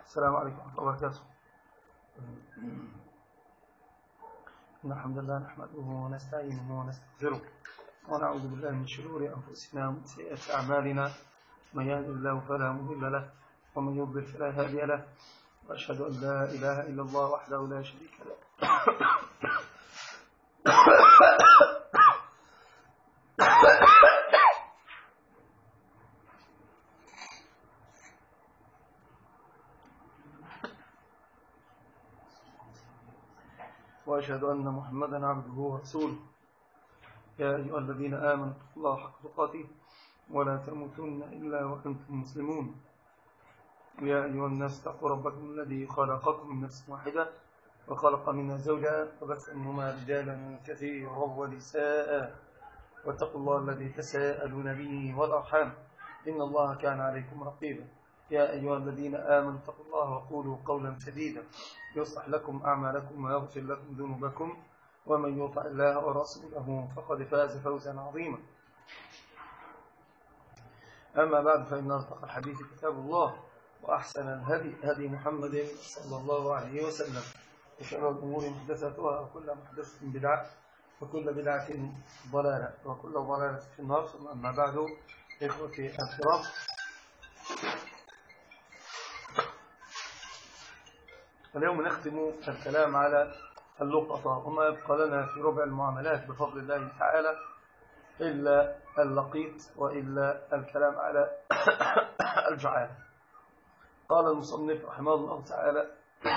السلام عليكم ورحمة الله وبركاته. إن الحمد لله نحمده ونستعينه ونستغفره ونعوذ بالله من شرور أنفسنا ومن سيئات أعمالنا، من يهد الله فلا مضل له ومن يضلل فلا هادي له، وأشهد أن لا إله إلا الله وحده لا شريك له وأشهد أن محمدا عبده ورسوله. يا أيها الذين آمنوا اتقوا الله حق تقاته ولا تموتن إلا وأنتم مسلمون. يا أيها الناس اتقوا ربكم الذي خلقكم من نفس واحدة وخلق منها زوجها وبث منهما رجالا كثيرا ونساء، واتقوا الله الذي تساءلون به والأرحام إن الله كان عليكم رقيبا. يا أيها الذين آمنوا اتقوا الله وقولوا قولا سديدا يصلح لكم أعمالكم ويغفر لكم ذنوبكم، ومن يطع الله ورسوله فقد فاز فوزا عظيما. أما بعد، فإن أصدق الحديث كتاب الله، وأحسن الهدي هدي محمد صلى الله عليه وسلم، وشر الأمور محدثاتها وكل محدثة بدعة وكل بدعة ضلالة وكل ضلالة في النار. ثم أما بعد، إخوتي الكرام، اليوم نختم الكلام على اللقطة، وما يبقى لنا في ربع المعاملات بفضل الله تعالى إلا اللقيط وإلا الكلام على الجعالة. قال المصنف رحمه الله تعالى: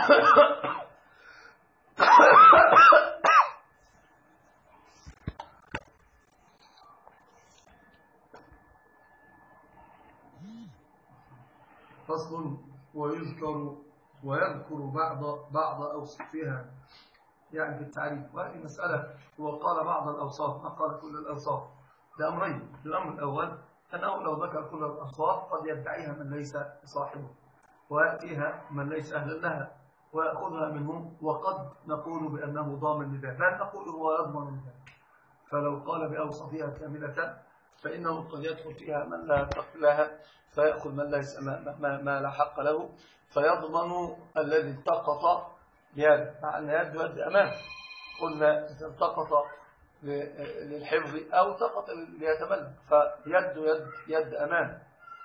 فصل: ويذكر بعض أوصافها، يعني في التعريف. وهذه مسألة، هو قال بعض الأوصاف، ما قال كل الأوصاف، لأمرين. الأمر الأول أنه لو ذكر كل الأوصاف قد يدعيها من ليس صاحبه، ويأتيها من ليس أهلا لها ويأخذها منهم، وقد نقول بأنه ضامن لذلك، لا نقول هو يضمن لذلك. فلو قال بأوصافها كاملة فإنه قد يدخل فيها من لا حق لها، فيأخذ من ليس ما لا حق له، فيضمن الذي التقط بيده، مع أن يد أمان. قلنا إذا التقط للحفظ أو التقط ليتملك، فيد يد أمان،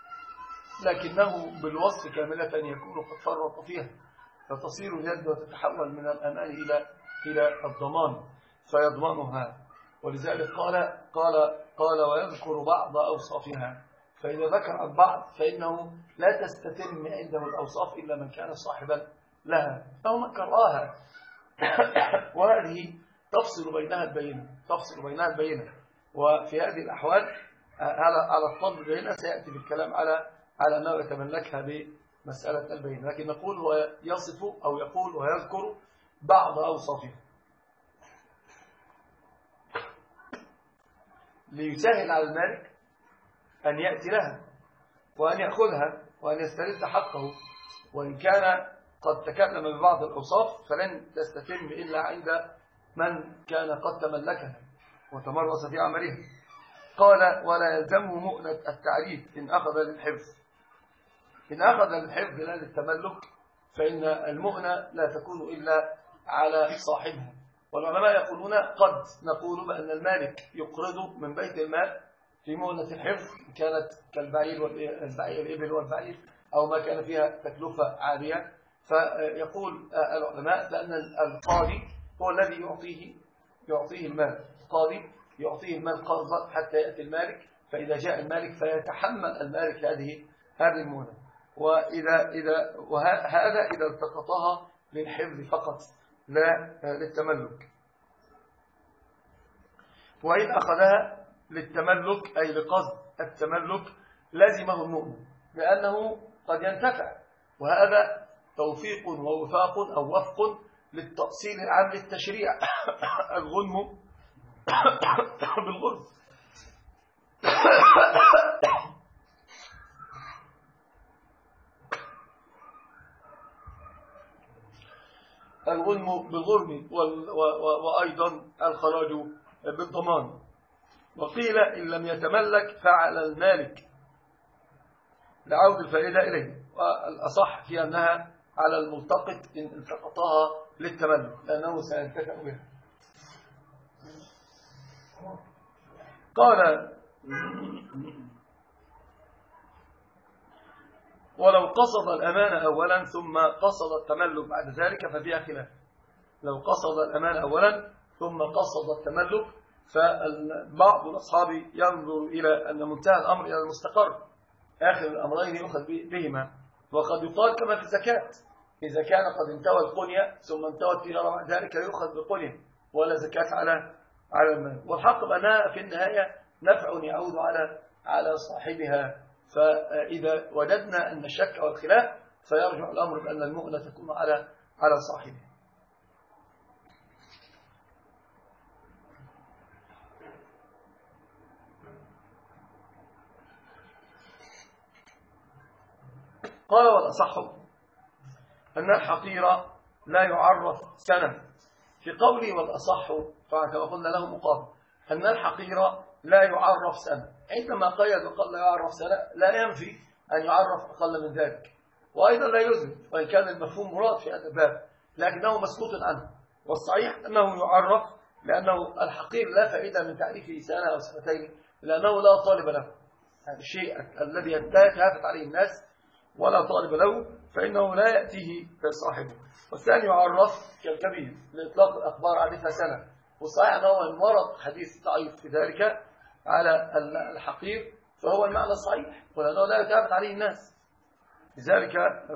لكنه بالوصف كاملة يكون قد فرط فيها، فتصير اليد وتتحول من الأمان إلى الضمان، فيضمنها. ولذلك قال ويذكر بعض أوصافها، فإذا ذكر البعض فإنه لا تستتم عنده الأوصاف إلا من كان صاحبا لها أو من كرهها. وهذه تفصل بينها البينة. وفي هذه الأحوال على الطلب بينها سيأتي بالكلام على ما يتملكها بمسألة البينة، لكن نقول هو يصف أو يقول ويذكر بعض أوصافها ليسهل على المالك أن يأتي لها وأن يأخذها وأن يسترد حقه. وإن كان قد تكلم ببعض الأوصاف فلن تستتم إلا عند من كان قد تملكها وتمرس في عملها. قال: ولا يلزمه مؤنة التعريف إن أخذ للحفظ لا للتملك، فإن المؤنة لا تكون إلا على صاحبها. والعلماء يقولون قد نقول بأن المالك يقرض من بيت المال في مؤنة الحفظ، كانت كالبعير والإبل والبعير أو ما كان فيها تكلفة عالية. فيقول العلماء بأن القاضي هو الذي يعطيه المال، القاضي يعطيه المال قرضا حتى يأتي المالك، فإذا جاء المالك فيتحمل المالك هذه المؤنة. وهذا إذا التقطها للحفظ فقط لا للتملك. وإن أخذها للتملك أي لقصد التملك لزمه المؤمن، لأنه قد ينتفع، وهذا توفيق ووفاق أو وفق للتأصيل العام للتشريع. الغنم بالغرم. الغنم بالغرم، وأيضا الخراج بالضمان. وقيل إن لم يتملك فعل المالك لعود الفائدة إليه، والأصح في أنها على الملتقط إن التقطها للتملك لأنه سينتفع بها. قال ولو قصد الأمانة أولا ثم قصد التملك بعد ذلك ففيها خلاف. لو قصد الأمانة أولا ثم قصد التملك فبعض الأصحاب ينظر إلى أن منتهى الأمر إلى المستقر، آخر الأمرين يؤخذ بهما. وقد يقال كما في الزكاة، إذا كان قد انتوى القنية ثم انتوى التجارة بعد ذلك يؤخذ بالقنية ولا زكاة على المال. والحق بأنها في النهاية نفع يعود على صاحبها. فإذا وجدنا أن الشك أو الخلاف فيرجع الأمر بأن المؤنة تكون على صاحبها. قال والأصح أن الحقير لا يعرف سنة. في قولي والأصح فكما قلنا له مقابل أن الحقير لا يعرف سنة. عندما قيد وقال لا يعرف سنة لا ينفي أن يعرف أقل من ذلك، وأيضا لا يثبت وإن كان المفهوم مراد في هذا الباب لكنه مسكوت عنه. والصحيح أنه يعرف لأنه الحقير لا فائدة من تعريفه سنة أو سنتين لأنه لا طالب له. هذا الشيء الذي يتهافت عليه الناس ولا طالب له فإنه لا يأتيه صاحبه. والثاني يعرف كالكبير لإطلاق الأخبار عرفها سنة. والصحيح أنه إن ورد حديث ضعيف في ذلك على الحقير فهو المعنى الصحيح ولأنه لا يتهافت عليه الناس. لذلك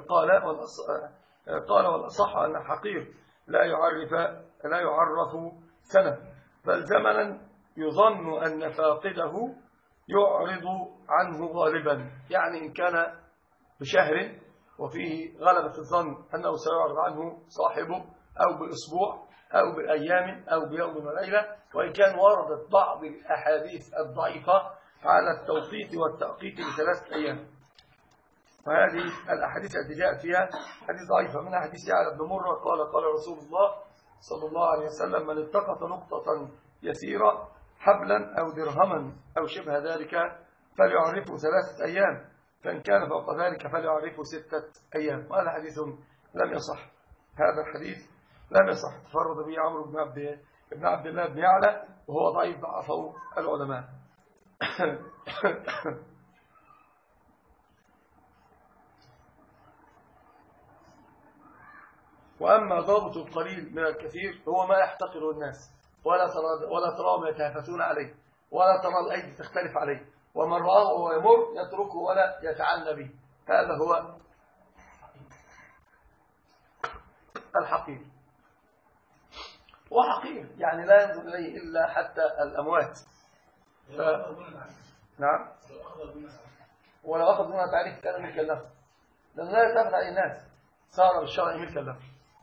قال والأصح أن الحقير لا يعرف سنة بل زمنا يظن أن فاقده يعرض عنه غالبا. يعني إن كان بشهر وفيه غلبة الظن أنه سيعرض عنه صاحبه أو بأسبوع أو بأيام أو بيوم وليلة، وإن كان وردت بعض الأحاديث الضعيفة على التوقيت والتأقيت ل3 أيام. وهذه الأحاديث التي جاء فيها حديث ضعيفة. من حديث يعلى بن مرة قال رسول الله صلى الله عليه وسلم من التقط نقطة يسيرة حبلا أو درهما أو شبه ذلك فليعرفه 3 أيام، فإن كان فوق ذلك فليعرفه 6 أيام. وهذا حديث لم يصح. هذا الحديث لم يصح، تفرد به عمرو بن عبد الله بن يعلى وهو ضعيف ضعفه العلماء. وأما ضابط القليل من الكثير هو ما يحتقره الناس ولا تراهم يتهافتون عليه ولا ترى الأيدي تختلف عليه، ومن رآه وهو يمر يتركه ولا يتعنى به. هذا هو الحقير. وحقير يعني لا ينظر إليه إلا حتى الأموات. نعم. ولو أخذ منها تعريف كان ملكا له لأنه لا يتفق عليه الناس صار بالشرع ملكا له.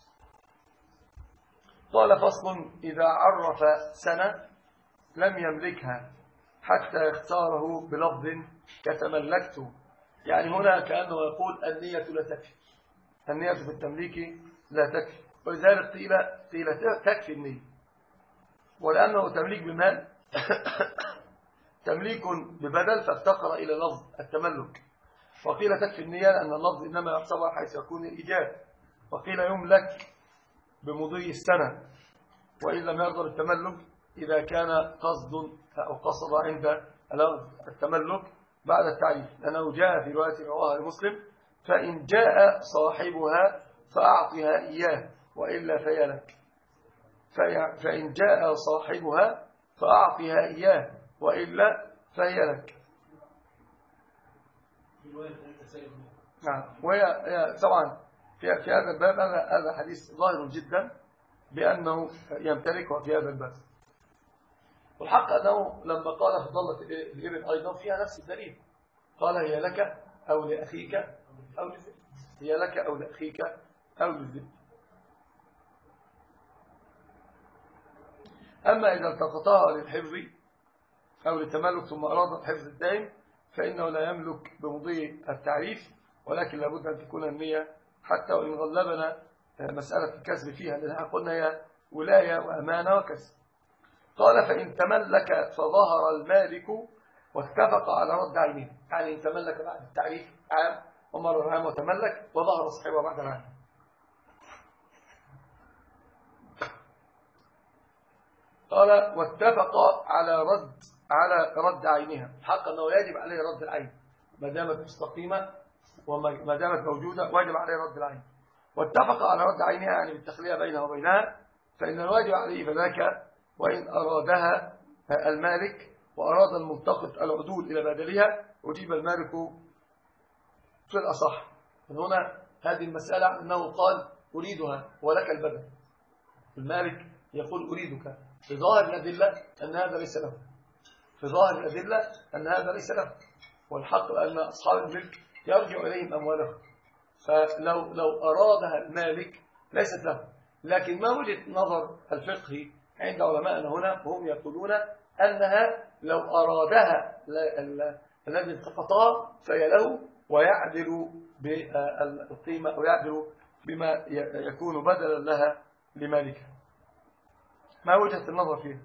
قال فصل إذا عرف سنة لم يملكها حتى يختاره بلفظ كتملكت. يعني هنا كأنه يقول النية لا تكفي، النية في التمليك لا تكفي، ولذلك قيل تكفي النية، ولأنه تمليك بمال تمليك ببدل فافتقر إلى لفظ التملك. وقيل تكفي النية لأن اللفظ إنما يحسبها حيث يكون الإيجاب. وقيل يملك بمضي السنة وإن لم يرضى بالتملك إذا كان قصد أو قصد عند التملك بعد التعريف، لأنه جاء في رواية رواه مسلم فإن جاء صاحبها فأعطها إياه وإلا فهي لك. فإن جاء صاحبها فأعطها إياه وإلا فهي لك. نعم. وهي طبعا في هذا الباب هذا حديث ظاهر جدا بأنه يمتلكها في هذا الباب. والحق أنه لما قال فضلت الإبل أيضا فيها نفس الدليل، قال هي لك أو لأخيك أو للذئب، هي لك أو لأخيك أو للذئب. أما إذا التقطها للحفظ أو للتملك ثم أراد الحفظ الدائم فإنه لا يملك بمضي التعريف، ولكن لابد أن تكون النية حتى وإن غلبنا مسألة الكسب فيها، لأنها قلنا هي ولاية وأمانة وكسب. قال فإن تملك فظهر المالك واتفق على رد عينه، يعني إن تملك بعد التعريف عام ومر العام وتملك وظهر صاحبه بعد العام قال واتفق على رد عينها، حق أنه يجب عليه رد العين ما دامت مستقيمة وما دامت موجودة واجب عليه رد العين. واتفق على رد عينها يعني بالتخلية بينها وبينها، فإن الواجب عليه فذاك، وإن أرادها المالك وأراد الملتقط العدول إلى بدلها أجيب المالك في الأصح. من هنا هذه المسألة أنه قال أريدها ولك البدل، المالك يقول أريدك في ظاهر الأدلة أن هذا ليس له، في ظاهر الأدلة أن هذا ليس له، والحق أن أصحاب الملك يرجع إليهم أموالهم، فلو أرادها المالك ليست له. لكن ما وجهة نظر الفقه عند علماءنا هنا وهم يقولون أنها لو أرادها الذي التقطها فهي له، ويعدل بالقيمة أو يعدل بما يكون بدلا لها لمالكها. ما وجهة النظر فيه؟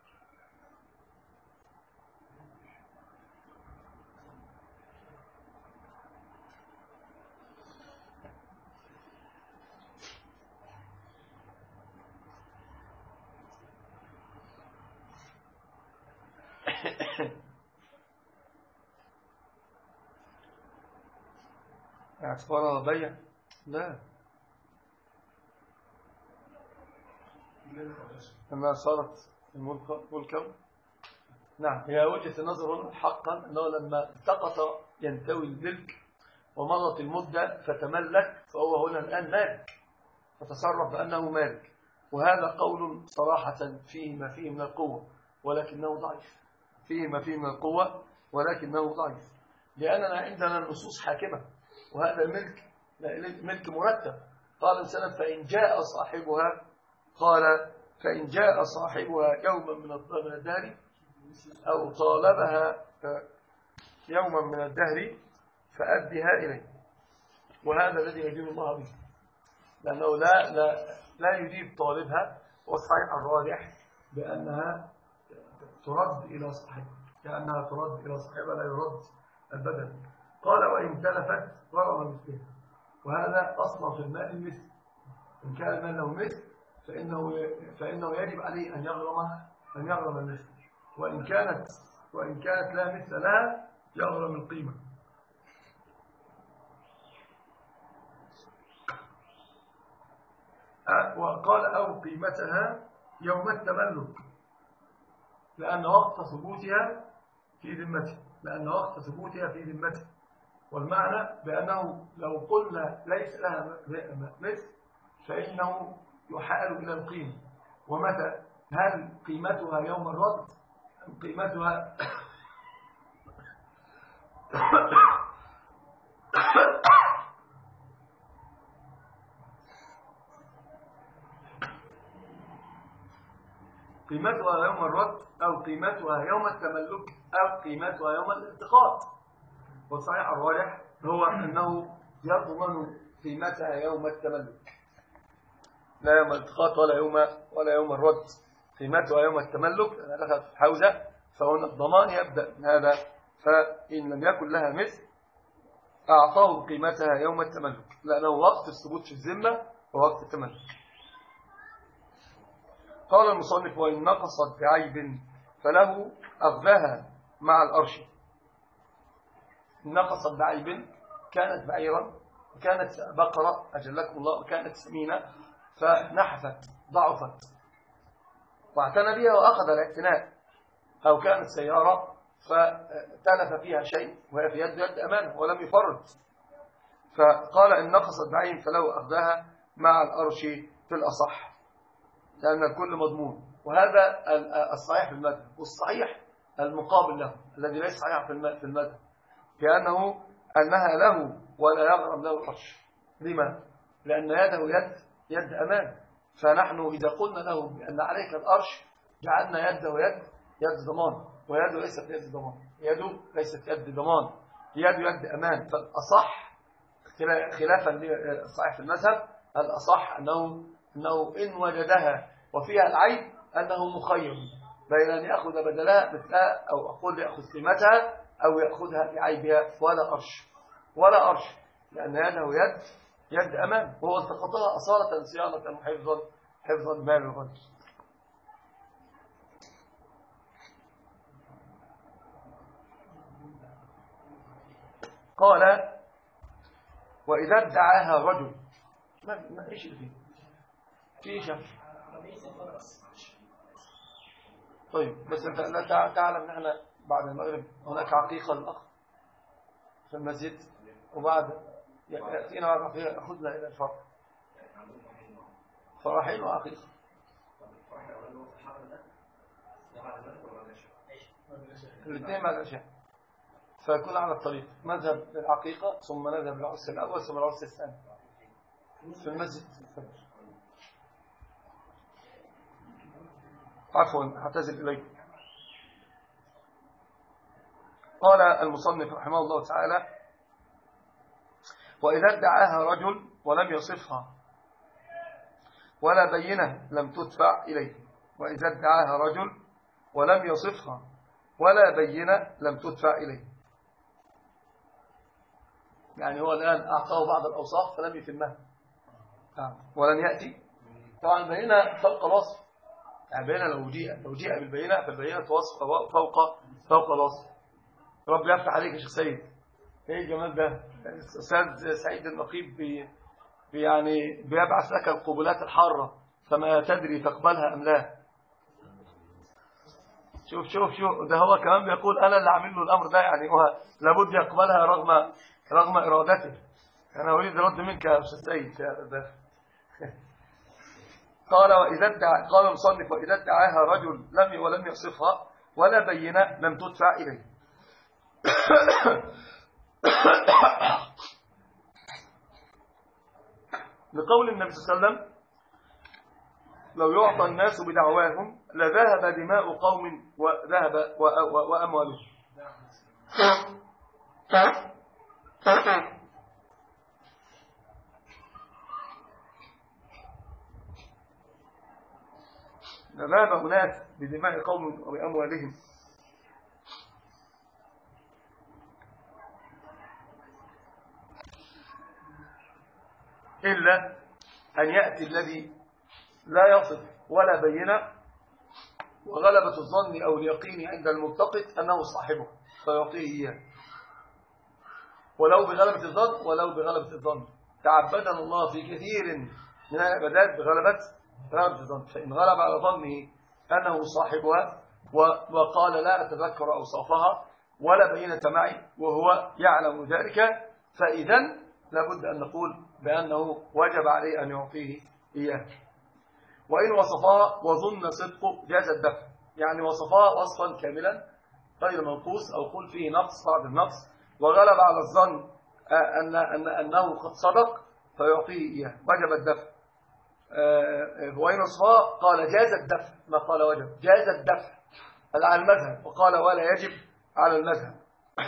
اعتبارها بيع؟ لا، أنها صارت ملكا. نعم، هي وجهة النظر هنا حقا أنه لما التقط ينتوي الملك ومضت المدة فتملك فهو هنا الآن مالك، فتصرف بأنه مالك، وهذا قول صراحة فيه ما فيه من القوة ولكنه ضعيف، فيه ما فيه من القوة ولكنه ضعيف، لأننا عندنا النصوص حاكمة، وهذا الملك ملك مرتب. قال إنسان فإن جاء صاحبها يوما من الدهر أو طالبها يوما من الدهر فأدها إليه، وهذا الذي يدين الله به، لأنه لا يجيب طالبها، والصحيح الراجح بأنها ترد إلى صاحبها، كأنها ترد إلى صاحبها لا يرد البدل. قال وإن تلفت غرم مثلها، وهذا أصلا في المال المثل، إن كان المال له مثل فإنه يجب عليه أن يغرم المثل، وإن كانت لا مثل لها يغرم القيمة. وقال أو قيمتها يوم التملك، لأن وقت ثبوتها في ذمته، والمعنى بأنه لو قلنا ليس لها مثل فإنه يحال إلى القيمة. ومتى؟ هل قيمتها يوم الرد أم قيمتها قيمتها يوم الرد أو قيمتها يوم التملك أو قيمتها يوم الالتقاط؟ والصحيح الراجح هو أنه يضمن قيمتها يوم التملك، لا يوم الالتقاط ولا يوم الرد، قيمتها يوم التملك أنا دخلت في الحوزة، فهنا الضمان يبدأ من هذا، فإن لم يكن لها مثل أعطاه قيمتها يوم التملك، لأنه وقت الثبوت في الذمة ووقت التملك. قال المصنف وإن نقصت بعيب فله أخذها مع الأرش. نقصت بعيب، كانت بعيرا وكانت بقرة أجلكم الله وكانت سمينة فنحفت ضعفت واعتنى بها وأخذ الاعتناء، أو كانت سيارة فتلف فيها شيء وهي في يد أمانه ولم يفرط، فقال إن نقصت بعين فله أخذها مع الأرش في الأصح، لأن الكل مضمون. وهذا الصحيح في المذهب، والصحيح المقابل له الذي ليس صحيح في المذهب، أنها له ولا يغرم له الأرش. لما؟ لأن يده يد أمان، فنحن إذا قلنا له بأن عليك الأرش جعلنا يده يد ضمان، ويده ليست يد ضمان، يده ليست يد ضمان، يد أمان. فالأصح خلافا للصحيح في المذهب، الأصح أنه إن وجدها وفيها العيب أنه مخير بين أن يأخذ بدلها مثلها أو أقول يأخذ قيمتها أو يأخذها بعيبها، ولا أرش لأن يده يد أمان، وهو التقطها أصالة صيانة حفظا مال الغني. قال وإذا ادعاها رجل ما إيش اللي فيه إيش طيب بس أنت لا تعلم أن احنا بعد المغرب هناك عقيقة للأخ في المسجد، وبعد يأتينا بعد عقيقة يأخذنا إلى الفرق فرحين وعقيقة. الاثنين بعد العشاء، فيكون على الطريق نذهب للعقيقة ثم نذهب للعرس الأول ثم العرس الثاني في المسجد. عفوا اعتذر إليكم. قال المصنف رحمه الله تعالى وإذا ادعاها رجل ولم يصفها ولا بينة لم تدفع إليه. وإذا ادعاها رجل ولم يصفها ولا بينة لم تدفع إليه، يعني هو الآن أعطاه بعض الأوصاف فلم يتمها ولن يأتي. طبعا البينة فوق الوصف، يعني البينة لو جيء بالبينة فالبينة وصف فوق الوصف. رب يفتح عليك يا شيخ سيد، ايه الجمال ده. الأستاذ سعيد النقيب يعني بيبعث لك القبلات الحارة فما تدري تقبلها أم لا. شوف ده هو كمان بيقول أنا اللي عامل له الأمر ده، يعني هو لابد يقبلها رغم إرادته. أنا أريد رد منك يا أستاذ سيد يا ده. قال قال المصنف وإذا ادعاها رجل ولم يصفها ولا بينة لم تدفع إليه. لقول النبي صلى الله عليه وسلم لو يعطى الناس بدعواهم لذهب دماء قوم وأموالهم. لذهب أناس بدماء قوم وأموالهم إلا أن يأتي الذي لا يصف ولا بينة وغلبة الظن أو اليقين عند الملتقط أنه صاحبه فيعطيه إياه، ولو بغلبة الظن. تعبدنا الله في كثير من العبادات بغلبة الظن، فإن غلب على ظنه أنه صاحبها وقال لا أتذكر أوصافها ولا بينة معي وهو يعلم ذلك، فإذا لابد أن نقول بأنه وجب عليه أن يعطيه إياه. وإن وصفها وظن صدقه جاز الدفع، يعني وصفها وصفا كاملا غير منقوص أو قل فيه نقص بعض النقص وغلب على الظن أنه قد صدق فيعطيه إياه وجب الدفع. وإن وصفها قال جاز الدفع، ما قال وجب، جاز الدفع على المذهب، وقال ولا يجب على المذهب.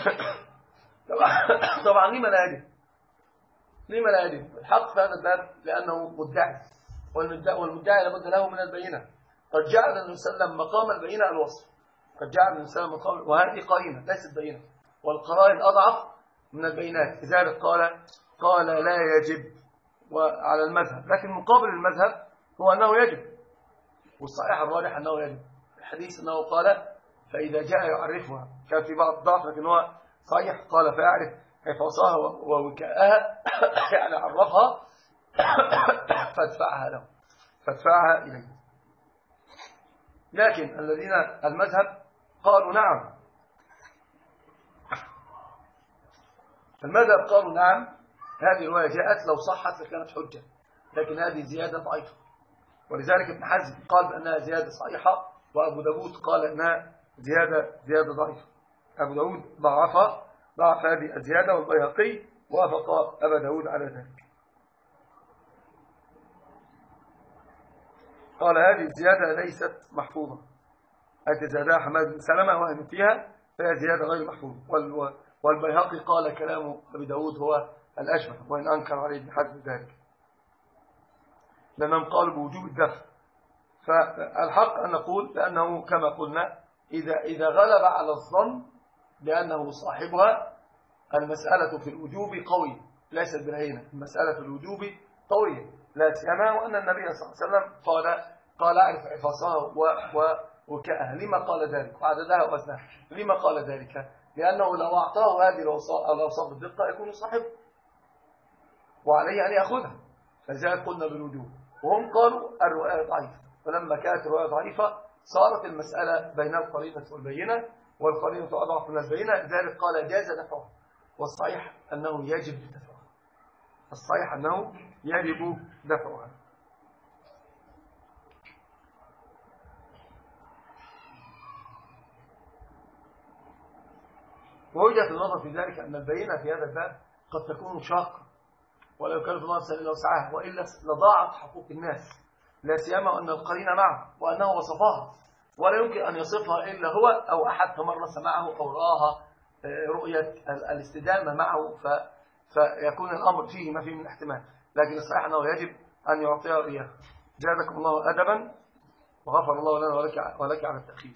طبعا لما لا يجب الحق في هذا الباب لأنه مدعي، والمدعي لابد له من البينة. قد جعل النبي صلى الله عليه وسلم مقام البينة الوصف، قد جعل النبي صلى الله عليه وسلم مقام، وهذه قرينة ليست بينة، والقرائن أضعف من البينات، لذلك قال لا يجب وعلى المذهب، لكن مقابل المذهب هو أنه يجب، والصحيح الراجح أنه يجب. الحديث أنه قال فإذا جاء يعرفها، كان في بعض ضعف لكن هو صحيح، قال فيعرف حفاظها ووكاءها يعني عرفها فادفعها إليه. لكن الذين المذهب قالوا نعم، المذهب قالوا نعم، هذه الرواية جاءت لو صحت لكانت حجة، لكن هذه زيادة ضعيفة، ولذلك ابن حزم قال بأنها زيادة صحيحة، وأبو داود قال أنها زيادة ضعيفة. أبو داود ضعف هذه الزيادة، والبيهقي وافق أبا داود على ذلك. قال هذه الزيادة ليست محفوظة، زادها حماد بن سلمة وهم فيها فهي زيادة غير محفوظة، والبيهقي قال كلام أبي داود هو الأشبه، وإن أنكر عليه ابن حزم ذلك، لأنهم قالوا بوجوب الدفع. فالحق أن نقول بأنه كما قلنا إذا غلب على الظن بأنه صاحبها، المسألة في الوجوب قوية ليست بالهينة، المسألة في الوجوب قوية، لا سيما وأن النبي صلى الله عليه وسلم قال أعرف عفاصها وكأها. لما قال ذلك وعددها ووزنها؟ لما قال ذلك؟ لأنه لو أعطاه هذه الأوصاف بالدقة يكون صاحبه وعليه أن يأخذها، فلذلك قلنا بالوجوب. وهم قالوا الرواية ضعيفة، فلما كانت الرواية ضعيفة صارت المسألة بين القرينة والبينة، والقرينة أضعف من البينة، لذلك قال جاز دفعها، والصحيح أنه يجب دفعها، الصحيح أنه يجب دفعها. ووجهة النظر في ذلك أن البينة في هذا الباب قد تكون شاقة، ولا يكلف الله نفسا إلا وسعها، وإلا لضاعت حقوق الناس، لا سيما أن القرين معه وأنه وصفها، ولا يمكن أن يصفها إلا هو أو أحد تمرس معه أو رآها رؤية الاستدامة معه، فيكون الأمر فيه ما فيه من احتمال. لكن الصحيح أنه يجب أن يعطيها إياه. زادكم الله أدبا وغفر الله لنا ولك على التأخير.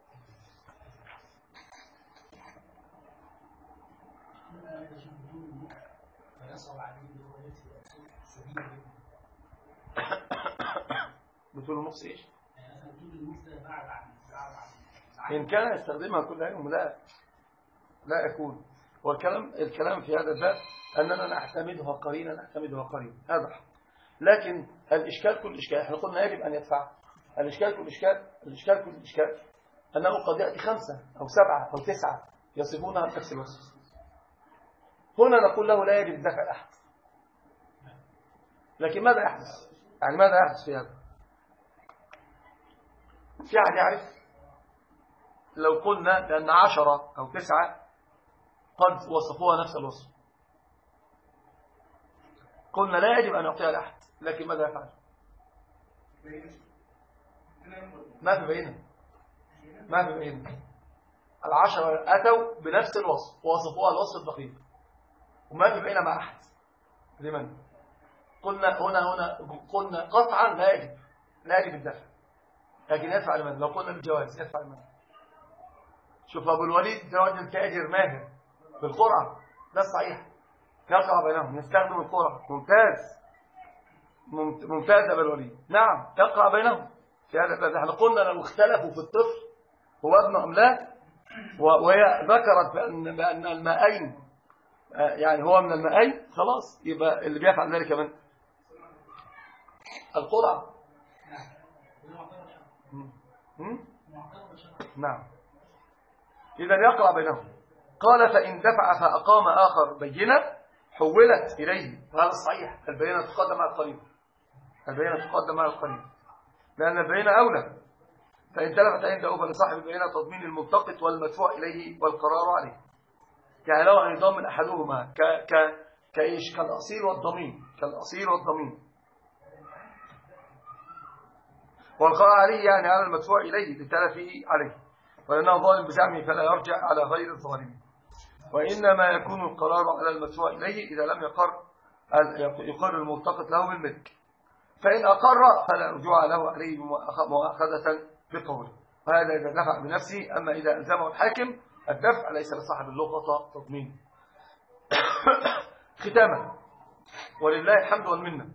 بطول النص إيش؟ إن كان يستخدمها كل يوم لا يكون. والكلام في هذا الباب أننا نعتمدها قرينا هذا حق. لكن الإشكال كل إشكال، احنا قلنا يجب أن يدفع. الإشكال كل إشكال أنه قد يأتي 5 أو 7 أو 9 يصفونها بنفس الوصف. هنا نقول له لا يجب دفع أحد. لكن ماذا يحدث؟ يعني ماذا يحدث في هذا؟ في أحد يعرف؟ لو قلنا لأن 10 أو 9 قد وصفوها نفس الوصف، قلنا لا يجب أن يعطيها لأحد، لكن ماذا يفعل؟ ما في بينه 10 أتوا بنفس الوصف ووصفوها الوصف الدقيق، وما في بينه مع أحد. لمن؟ قلنا قلنا قطعا لا يجب الدفع، لكن يدفع لمن؟ لو قلنا بالجواز يدفع لمن؟ شوف أبو الوليد ده راجل تاجر ماهر بالقرعة، ده صحيح، يقع بينهم، يستخدم القرعة، ممتاز أبو الوليد، نعم يقع بينهم في هذا الباب. احنا قلنا لو اختلفوا في الطفل هو ابن أم لا، وهي ذكرت بأن المائين يعني هو من المائين، خلاص يبقى اللي بيفعل ذلك من القرعة. نعم، إذا يقرأ بينهم. قال فإن دفع فأقام آخر بينة حولت إليه، وهذا الصحيح، البينة تقدم على القريب، لأن البينة أولى. فإن تلفت عنده فلصاحب البينة تضمين الملتقط والمدفوع إليه والقرار عليه. يعني لو أن يضمن أحدهما كإيش؟ كالأصيل والضمين، والقرار عليه يعني على المدفوع إليه لتلفه عليه، ولأنه ظالم بزعمه فلا يرجع على غير الظالم. وإنما يكون القرار على المدفوع إليه إذا لم يقر الملتقط له بالملك، فإن أقر فلا رجوع له عليه مؤاخذة بقوله، وهذا إذا دفع بنفسه. أما إذا ألزمه الحاكم الدفع ليس لصاحب اللقطة تضمين. ختاما، ولله الحمد والمنة،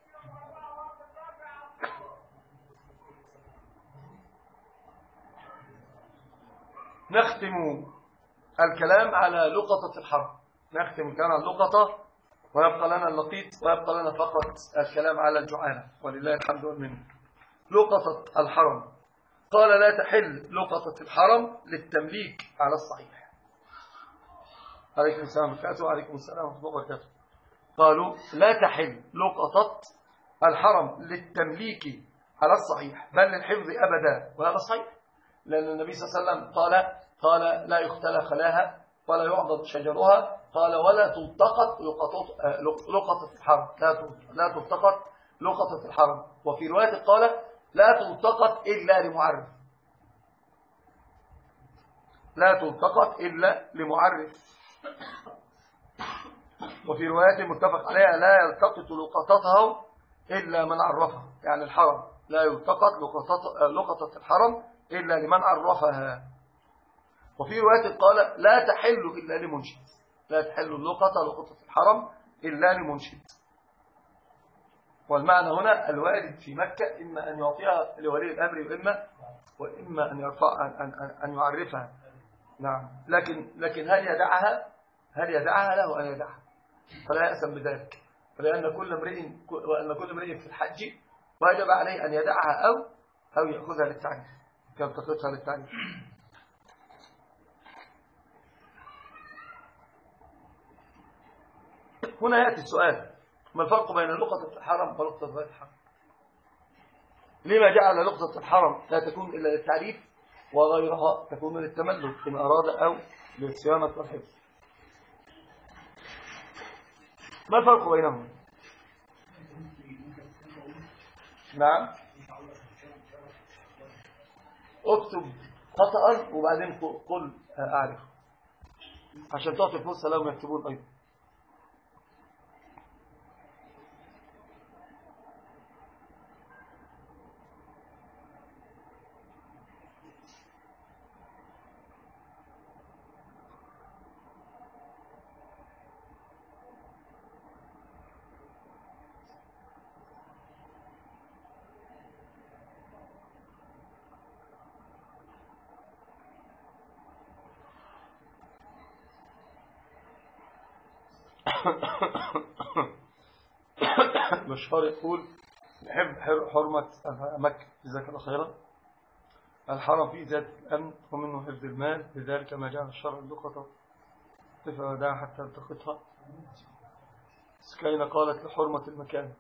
نختم الكلام على لقطة الحرم، نختم الكلام على اللقطة، ويبقى لنا اللقيط، ويبقى لنا فقط الكلام على الجعالة، ولله الحمد والمنة. لقطة الحرم، قال لا تحل لقطة الحرم للتمليك على الصحيح. عليكم السلام وبركاته. وعليكم السلام ورحمة الله وبركاته. قالوا لا تحل لقطة الحرم للتمليك على الصحيح بل للحفظ أبدا، وهذا صحيح، لأن النبي صلى الله عليه وسلم قال لا يختلى خلاها ولا يعضد شجرها، قال ولا تلتقط لقطة الحرم، لا تلتقط لقطة الحرم. وفي رواية قال لا تلتقط إلا لمعرف، لا تلتقط إلا لمعرف. وفي رواية متفق عليها لا يلتقط لقطته إلا من عرفها، يعني الحرم لا يلتقط لقطة الحرم إلا لمن عرفها. وفي رواية قال لا تحل إلا لمنشد، لا تحل لقطة الحرم إلا لمنشد. والمعنى هنا الوارد في مكة إما أن يعطيها لولي الأمر وإما أن يعرفها. نعم، لكن هل يدعها له أن يدعها، فلا يأسم بذلك، فلأن كل امرئ في الحج واجب عليه أن يدعها أو يأخذها للتعريف كم تقصها للتعريف. هنا يأتي السؤال: ما الفرق بين لقطة الحرم ولقطة غير الحرم؟ لما جعل لقطة الحرم لا تكون إلا للتعريف وغيرها تكون للتملك إن أراد أو للصيانة والحفظ؟ ما الفرق بينهم؟ نعم، اكتب خطأ وبعدين قل أعرف عشان تعطي فرصة لهم يكتبون أيضا. مشهور يقول: نحب حرمة مكة جزاك الله خيرا، الحرم فيه ذات الأمن ومنه حفظ المال، لذلك ما جعل الشرع اللقطة طفل وداع حتى التقطها. سكينة قالت لحرمة المكان.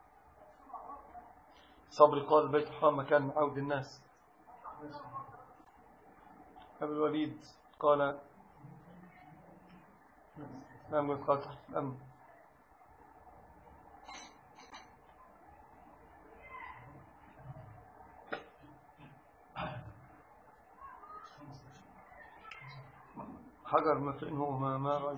صبري قال: بيت الحرام مكان معود الناس. أبو الوليد قال: نعم قال تحت الأمن. حجر مفين هو ما رأي.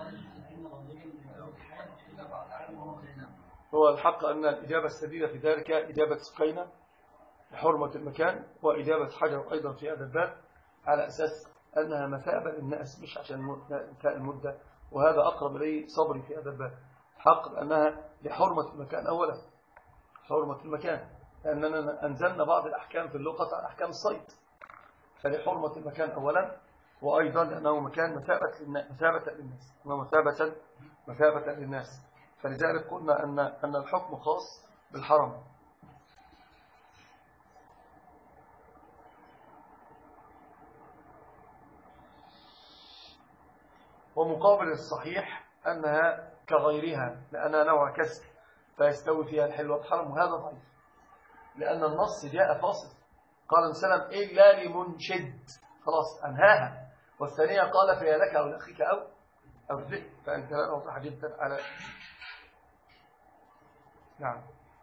هو الحق أن الإجابة السديدة في ذلك إجابة سكينة لحرمة المكان، وإجابة حجر أيضا في هذا الباب على أساس أنها مثابة للناس مش عشان انتهاء المدة، وهذا أقرب إليه صبري في هذا الباب. حق أنها لحرمة المكان أولا، حرمة المكان، لأننا أنزلنا بعض الأحكام في اللقطة على أحكام الصيد، فلحرمة المكان أولا، وأيضا لأنه مكان مثابة للناس، فلذلك قلنا أن الحكم خاص بالحرم. ومقابل الصحيح أنها كغيرها لأنها نوع كسب فيستوي فيها الحل والحرم، وهذا ضعيف لأن النص جاء فاصل، قال السلام إلا لمنشد، خلاص أنهاها. والثانية قال فيا لك أو لأخيك أو لذلك، فأنت لا واضح جدا على نعم.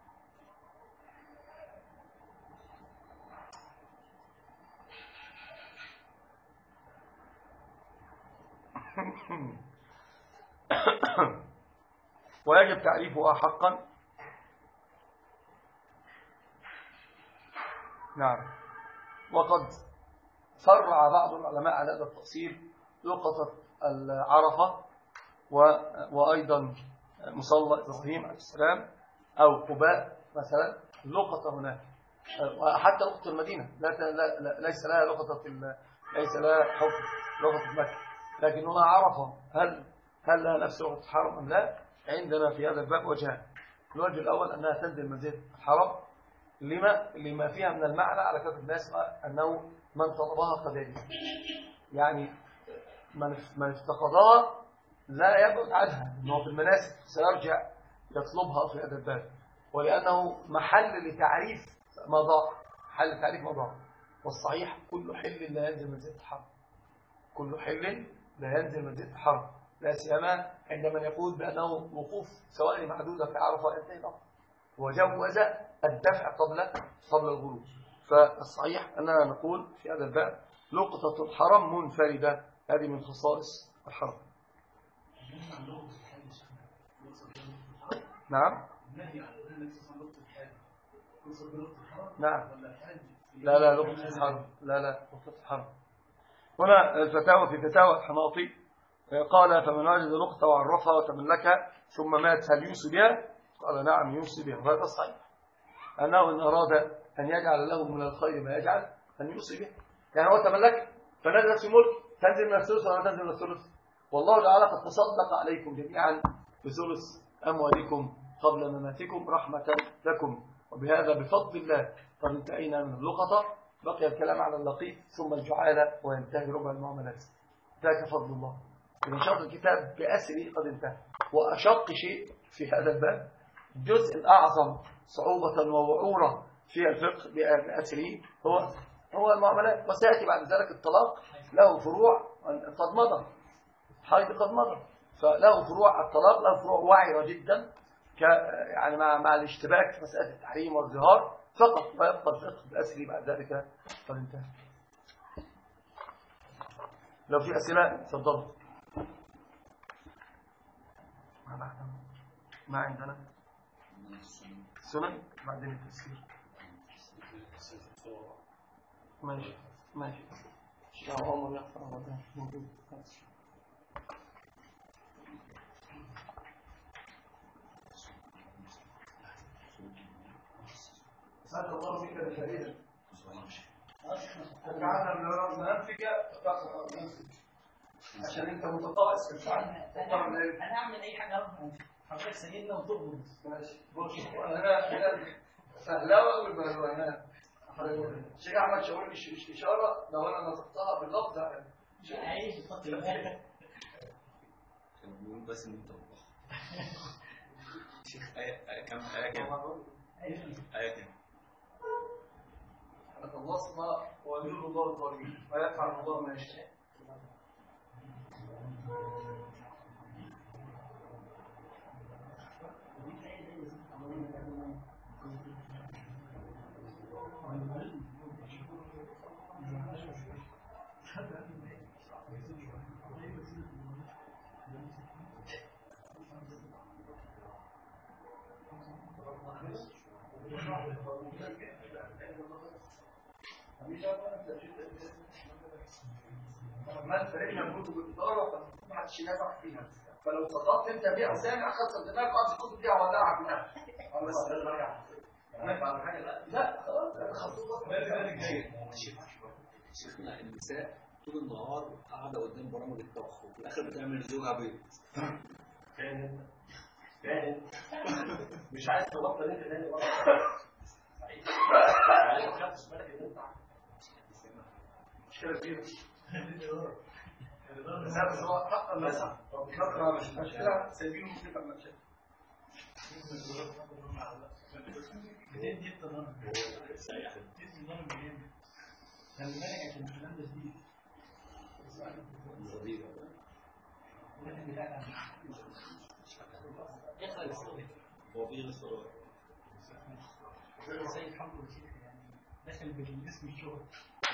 ويجب تعريفها حقا. نعم. وقد فرع بعض العلماء على هذا التفصيل لقطة العرفة وأيضا مصلى إبراهيم عليه السلام أو قباء مثلا لقطة هناك، وحتى لقطة المدينة ليس لها ليس لها حكم لقطة مكة، لكن هنا عرفة هل لها نفس لقطة الحرم أم لا؟ عندنا في هذا الباب وجهان. الوجه الأول أنها تنزل منزلة الحرم لما فيها من المعنى على كثرة الناس أنه من طلبها قد يجد، يعني من افتقدها لا يبعد عنها، أنه في المناسك سيرجع يطلبها في هذا الباب، ولأنه محل لتعريف ما ضاع، والصحيح كل حل لا ينزل منزلة الحرم، كل حل لا ينزل منزلة الحرم، لا سيما عندما يقول بأنه وقوف ثواني معدودة في عرفة ينتهي الأمر، وجوز الدفع قبل الغروب. فالصحيح أننا نقول في هذا الباب لقطة الحرم منفردة، هذه من خصائص الحرم. نعم. نعم. لا لقطة الحرم، لا لقطة الحرم. هنا الفتاوى في فتاوى الحناطي قال: فمن وجد لقطة وعرفها وتملكها ثم مات هل يوصي بها؟ قال: نعم يوصي بها. وهذا صحيح أنه إن أراد أن يجعل له من الخير ما يجعل أن يوصي به، يعني هو تملك فنزلت في ملك تنزل من الثلث ولا تنزل من الثلث؟ والله تعالى قد تصدق عليكم جميعا بثلث أموالكم قبل مماتكم رحمة لكم، وبهذا بفضل الله قد انتهينا من اللقطة. بقي الكلام على اللقيط ثم الجعالة وينتهي ربع المعاملات. ذاك فضل الله. إذا شرط الكتاب بأسره قد انتهى. وأشق شيء في هذا الباب الجزء الأعظم صعوبة ووعورة في الفقه بأسره هو المعاملات. وسيأتي بعد ذلك الطلاق له فروع قد مضى، حيث قد مضى، فله فروع الطلاق له فروع وعرة جدا يعني مع الاشتباك في مسألة التحريم والظهار فقط، ويبقى الفقه بأسره بعد ذلك قد انتهى. لو في أسئلة تفضلوا. ما عندنا السنن بعدين التفسير. ماشي ماشي. يا عمر يغفر الله موجود. سأل الله فيك بالفريدة تجعلنا من منفك عشان انت متطاعس في الفعل. انا اعمل اي حاجه حضرتك سيدنا وتقبض. ماشي انا فهلاوه والبهلوانات. الشيخ احمد شاور لي اشاره لو انا نطقتها باللفظ عايش بفضل الله. بقول بس ان انت شيخ كم آية كم خلصنا ويجوز الله الظالمين ويفعل الله ما يشاء. ما فرقنا كتب الإدارة فما حدش نافع فيها، فلو فقدت انت بيها سامع خلص الدماغ قصدي الكتب دي هولعها في دماغك. بس ده راجع نافع على حاجه؟ لا خلاص انا خطوط شيخنا النساء طول النهار قاعده قدام برامج الطبخ وفي الاخر بتعمل لزوجها بيض. فاهم مش عايز تبطل انت تاني بقى. يعني ما خدتش بالك ان انت مشكله كبيره. بس هو حق المسح بكثره مش مشكله سايبينه في المشاكل. دي التضامن دي التضامن جامد. خلي بالك عشان الكلام ده جديد. هو في الصلاة سيد حمد الشيخ يعني دخل بالاسم الشهر.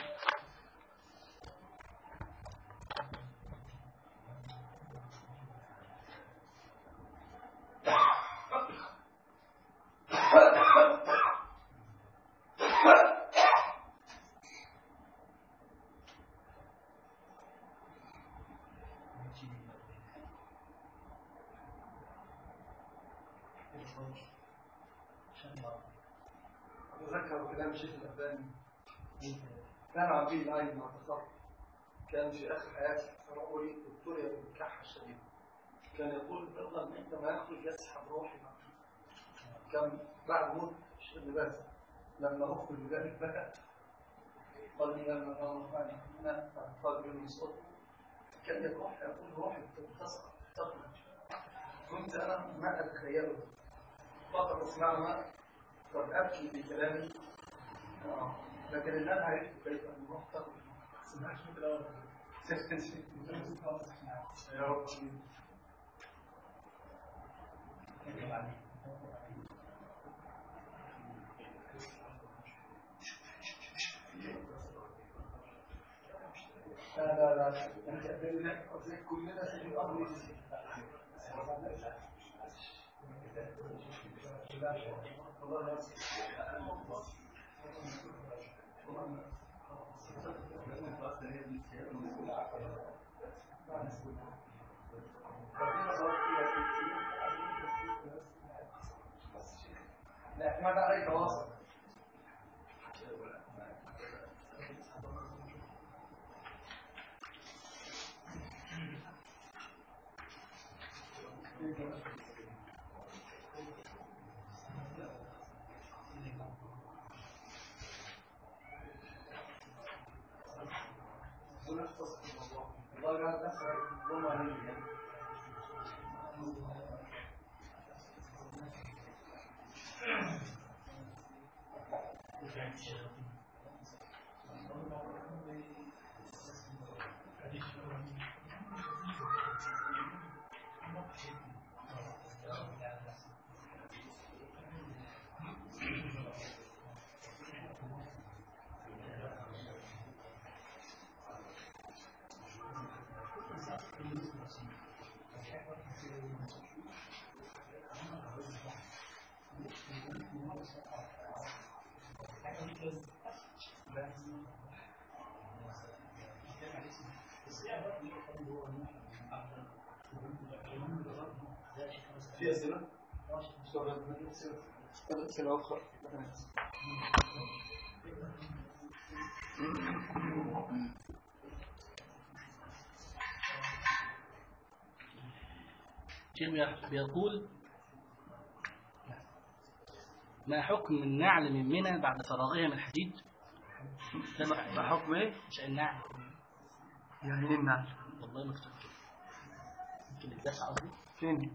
أتذكر كلام الشيخ الألباني كان عبيد العين مع تصرف، كان في آخر حياته رأولي ابتلي بالكحة الشديدة، كان يقول أفضل عندما يخرج يسحب روحي معه. كان بعد موت الشيخ ابن باز لما أخرج بذلك بكى قال لي لما كان قال لي الصوت كان يقول روحي تخرج. كنت أنا ما أتخيله فقط أسمعنا قد أبكي في كلامي لكن الآن عرفت كيف أن الروح تخرج. سمعت شو الأول يا رب لا أنت كلنا في أمر لا اعتماد عليك واصل. في أسئلة؟ أسئلة أخرى. بيقول ما حكم النعل من منى بعد فراغها من الحديد؟ ما حكم ايه؟ مش النعل. يعني ايه النعل؟ والله مكتوب كده. يمكن الدفع قصدي. فين؟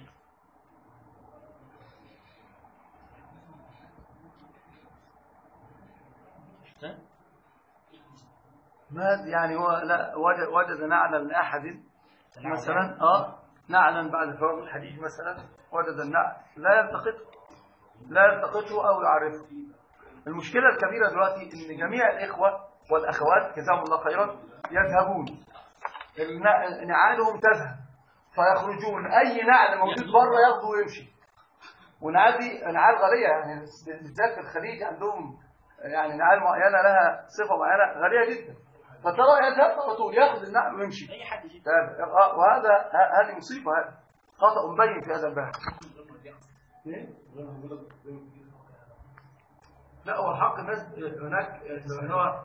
ما يعني هو لا وجد نعلا لأحد مثلا نعلا بعد فراغ الحديد مثلا، وجد النعل لا يلتقطه أو يعرفه. المشكلة الكبيرة دلوقتي إن جميع الإخوة والأخوات جزاهم الله خيرا يذهبون نعالهم تذهب فيخرجون أي نعل موجود بره ياخده ويمشي. ونعال دي نعال غالية يعني بالذات في الخليج عندهم يعني نعال معينة لها صفة معينة غالية جدا، فترى يذهب على طول ياخذ النعل ويمشي. أي حد يجي. هذه مصيبة، هذا خطأ مبين في هذا الباب. لا هو حق الناس هناك